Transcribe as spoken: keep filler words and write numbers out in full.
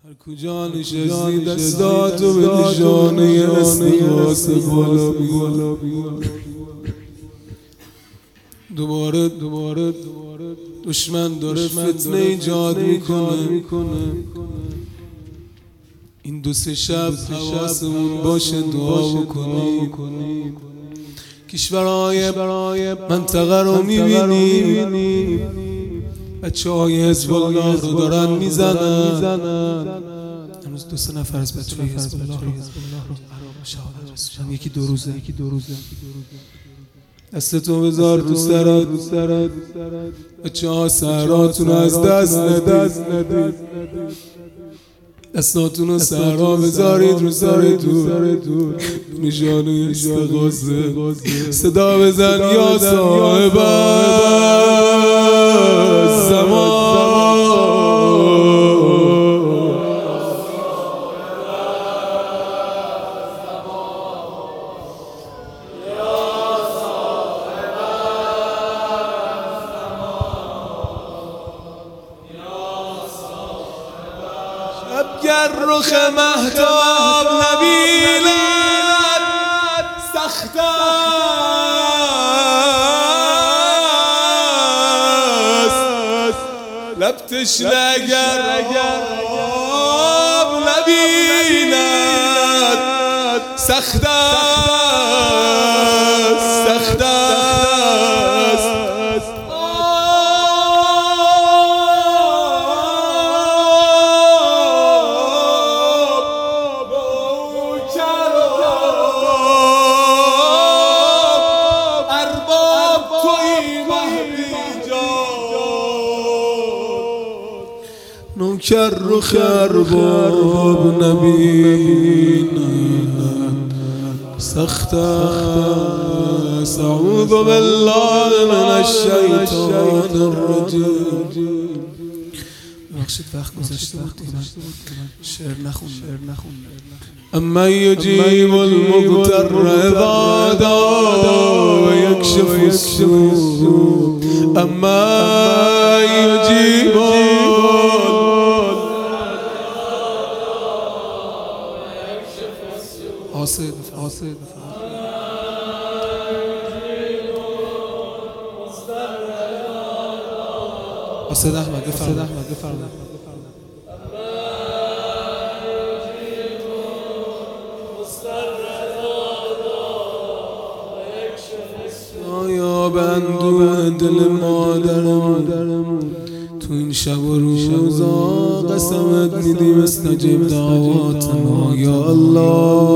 هر کجا نشستی دستاتو به نشانه استغاثه بالا بیار. دوباره دوباره دشمن داره فتنه ایجاد میکنه. این دو سه شب حواسمون باشه دعا بکنیم. کشورهای منطقه رو میبینیم، بچه های حزب الله رو دارن میزنن. هنوز دو سه نفر از بچه های حزب الله رو شهادت رسوندن. یکی دو روزه دستتو بذار رو سرت، بچه ها سهراتون از دست ندید. دستاتون رو سهرا بذارید رو سرتون، نشانه استغاثه. صدا بزن یا صاحب الزمان، گر رخ مهتاب نبیند سخت است، لب تشنه اگر آب نبیند سخت است، سخت است. نوکر رخ ارباب نبیند سخت است. اعوذ بالله من الشیطان الرجیم. ببخشید وقت گذشته بود شعر نخوندم. اما یجیب المضطر اذا دعا و یکشف السوء، اما یجیب آسد آسد آسد احمد بفرمایید. آیا بندو دل مادرم تو این شب و روزا قسمت میدیم استجیب دعواتنا یا الله.